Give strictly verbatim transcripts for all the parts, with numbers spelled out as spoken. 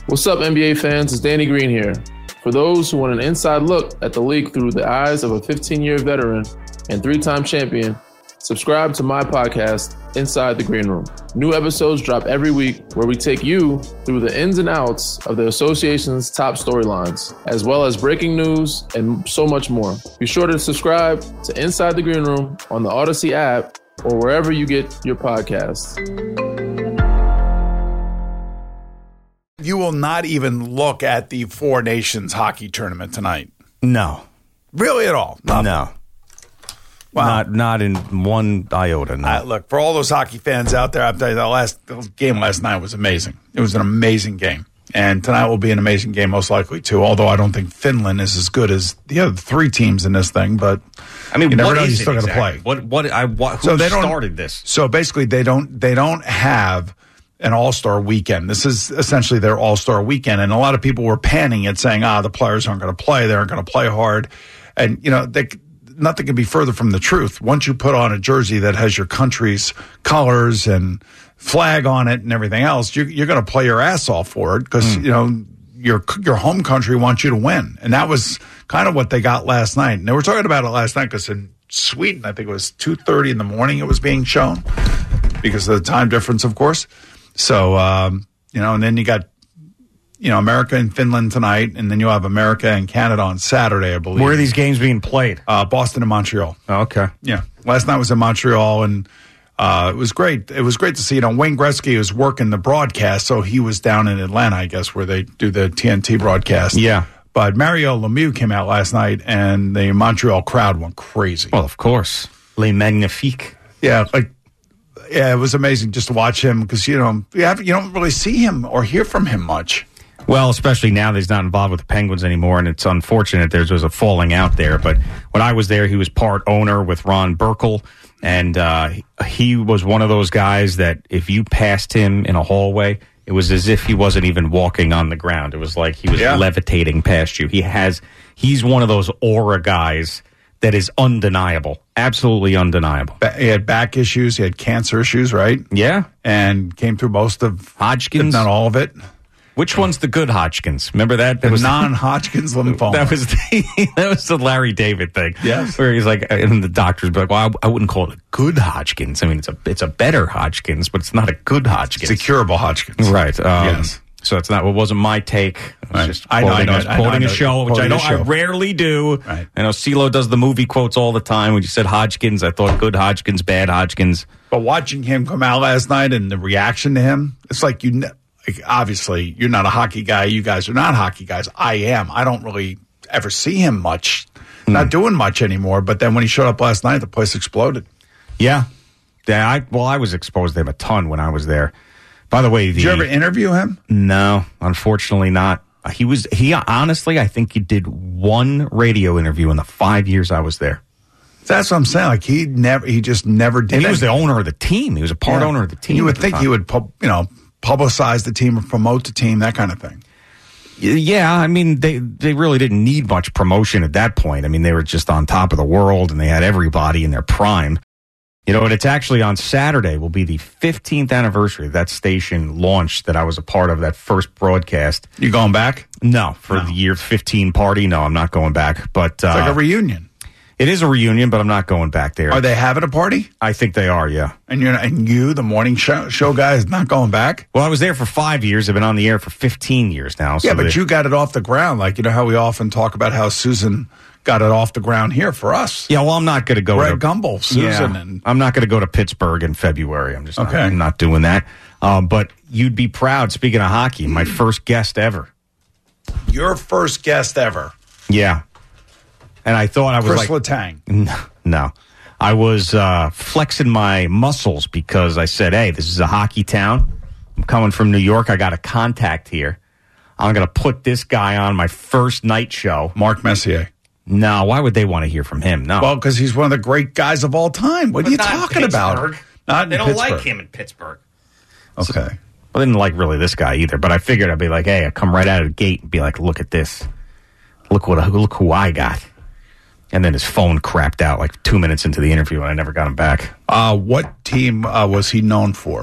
What's up, N B A fans? It's Danny Green here. For those who want an inside look at the league through the eyes of a fifteen-year veteran and three-time champion, subscribe to my podcast, Inside the Green Room. New episodes drop every week where we take you through the ins and outs of the association's top storylines, as well as breaking news and so much more. Be sure to subscribe to Inside the Green Room on the Odyssey app or wherever you get your podcasts. You will not even look at the Four Nations hockey tournament tonight. No. Really at all? Nothing. No. Wow. Not not in one iota, no. Uh, look, for all those hockey fans out there, I'm telling you, the last the game last night was amazing. It was an amazing game. And tonight will be an amazing game, most likely, too, although I don't think Finland is as good as the other three teams in this thing. But I mean, you never what know, is you still it got to exactly? play. What, what, I, what, who so they don't, started this? So basically, they don't they don't have an all-star weekend. This is essentially their all-star weekend. And a lot of people were panning it, saying, ah, the players aren't going to play. They aren't going to play hard. And, you know, they, nothing could be further from the truth. Once you put on a jersey that has your country's colors and flag on it and everything else, you, you're going to play your ass off for it because, mm. you know, your your home country wants you to win. And that was kind of what they got last night. And they were talking about it last night because in Sweden, I think it was two thirty in the morning it was being shown because of the time difference, of course. So, um, you know, and then you got, you know, America and Finland tonight, and then you'll have America and Canada on Saturday, I believe. Where are these games being played? Uh, Boston and Montreal. Oh, okay. Yeah. Last night was in Montreal, and uh, it was great. It was great to see, you know, Wayne Gretzky was working the broadcast, so he was down in Atlanta, I guess, where they do the T N T broadcast. Yeah. But Mario Lemieux came out last night, and the Montreal crowd went crazy. Well, of course. Les Magnifiques. Yeah, like, yeah, it was amazing just to watch him because, you know, you, have, you don't really see him or hear from him much. Well, especially now that he's not involved with the Penguins anymore, and it's unfortunate there was a falling out there. But when I was there, he was part owner with Ron Burkle, and uh, he was one of those guys that if you passed him in a hallway, it was as if he wasn't even walking on the ground. It was like he was yeah. levitating past you. He has, he's one of those aura guys that is undeniable, absolutely undeniable. He had back issues, he had cancer issues, right? Yeah. And came through most of Hodgkin's, if not all of it. Which one's the good Hodgkin's? Remember that? That the was non-Hodgkin's lymphoma. That was the that was the Larry David thing. Yes, where he's like, and the doctors be like, "Well, I, I wouldn't call it a good Hodgkin's. I mean, it's a it's a better Hodgkin's, but it's not a good Hodgkin's. It's a curable Hodgkin's, right? Um, yes. So it's not. It wasn't my take. It was right. just I know. I know. I was quoting I know, I know, a show, which I don't. I rarely do. Right. I know CeeLo does the movie quotes all the time. When you said Hodgkin's, I thought good Hodgkin's, bad Hodgkin's. But watching him come out last night and the reaction to him, it's like you. Ne- like obviously, you're not a hockey guy. You guys are not hockey guys. I am. I don't really ever see him much. Mm. Not doing much anymore. But then when he showed up last night, the place exploded. Yeah. Yeah. I well, I was exposed to him a ton when I was there. By the way, the, did you ever interview him? No, unfortunately not. He was he honestly, I think he did one radio interview in the five years I was there. That's what I'm saying. Like he never, he just never did. And he anything. was the owner of the team. He was a part yeah. owner of the team. You would think he would, pub, you know, publicize the team or promote the team, that kind of thing. Yeah, I mean, they they really didn't need much promotion at that point. I mean, they were just on top of the world, and they had everybody in their prime. You know, and it's actually on Saturday will be the fifteenth anniversary of that station launch that I was a part of, that first broadcast. You going back? No, for no. the year fifteen party. No, I'm not going back. But it's uh, like a reunion. It is a reunion, but I'm not going back there. Are they having a party? I think they are, yeah. And you're and you, the morning show, show guy, is not going back? Well, I was there for five years. I've been on the air for fifteen years now. So yeah, but they, you got it off the ground. Like, you know how we often talk about how Susan got it off the ground here for us. Yeah, well, I'm not going to go Greg to Gumbel, Susan. Yeah, and I'm not going to go to Pittsburgh in February. I'm just okay. not, I'm not doing that. Um, but you'd be proud, speaking of hockey, my first guest ever. Your first guest ever? Yeah. And I thought I was Chris like... Letang. No, no. I was uh, flexing my muscles because I said, hey, this is a hockey town. I'm coming from New York. I got a contact here. I'm going to put this guy on my first night show. Mark Messier. No, why would they want to hear from him? No. Well, because he's one of the great guys of all time. What but are you not talking about? Not in They don't Pittsburgh. like him in Pittsburgh. Okay. So, well, they didn't like really this guy either, but I figured I'd be like, hey, I'd come right out of the gate and be like, look at this. Look what look who I got. And then his phone crapped out like two minutes into the interview, and I never got him back. Uh, what team uh, was he known for?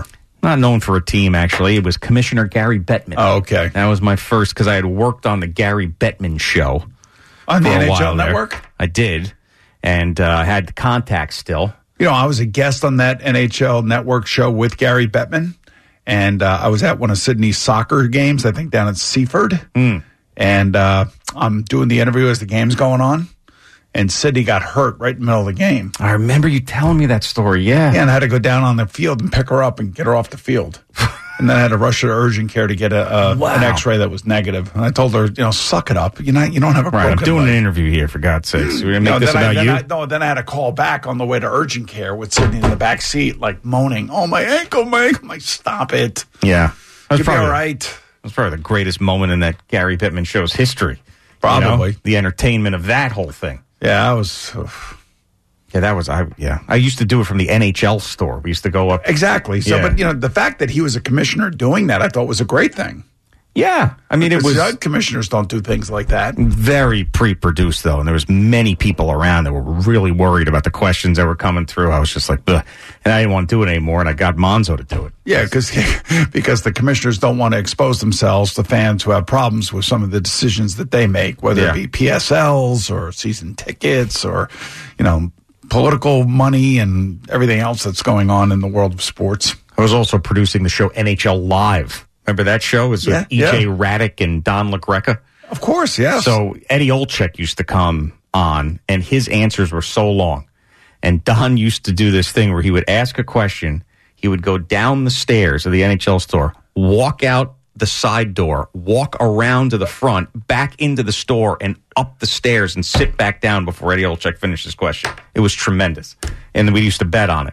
Not known for a team, actually. It was Commissioner Gary Bettman. Oh, okay. That was my first, because I had worked on the Gary Bettman show. On the for a N H L while there. Network? I did. And I uh, had the contact still. You know, I was a guest on that N H L Network show with Gary Bettman. And uh, I was at one of Sydney's soccer games, I think down at Seaford. Mm. And uh, I'm doing the interview as the game's going on. And Sydney got hurt right in the middle of the game. I remember you telling me that story, yeah. Yeah, and I had to go down on the field and pick her up and get her off the field. And then I had to rush her to urgent care to get a, a Wow. an X-ray that was negative. And I told her, you know, suck it up. You're not, you don't have a Right, broken I'm doing leg. an interview here, for God's sakes. We're going to make No, this then I, about then you? I, no, then I had to call back on the way to urgent care with Sydney in the back seat, like moaning, "Oh, my ankle, my ankle!" I'm like, stop it. Yeah. That was You'll be probably, all right. That was probably the greatest moment in that Gary Bettman show's history. Probably. You know? The entertainment of that whole thing. Yeah, I was oof. Yeah, that was, I. yeah. I used to do it from the N H L store. We used to go up. exactly. So, Yeah. but you know, the fact that he was a commissioner doing that, I thought was a great thing. Yeah. I mean, it Because was the commissioners don't do things like that. very pre-produced, though, and there was many people around that were really worried about the questions that were coming through. I was just like, "Ugh," and I didn't want to do it anymore, and I got Monzo to do it. Yeah, because because the commissioners don't want to expose themselves to fans who have problems with some of the decisions that they make, whether Yeah. it be P S Ls or season tickets or, you know, political money and everything else that's going on in the world of sports. I was also producing the show N H L Live. Remember that show? It was Yeah, with E J yeah. Raddick and Don LaGreca. Of course, yes. So Eddie Olczyk used to come on, and his answers were so long. And Don used to do this thing where he would ask a question, he would go down the stairs of the N H L store, walk out the side door, walk around to the front, back into the store, and up the stairs and sit back down before Eddie Olczyk finished his question. It was tremendous. And we used to bet on it.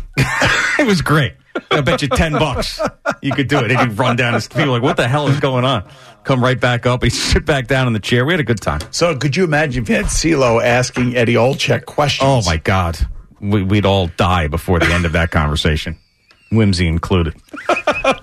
It was great. I bet you ten bucks you could do it. And he'd run down. And people were like, what the hell is going on? Come right back up. He'd sit back down in the chair. We had a good time. So could you imagine if you had CeeLo asking Eddie Olczyk questions? Oh, my God. We, we'd all die before the end of that conversation, Whimsy included.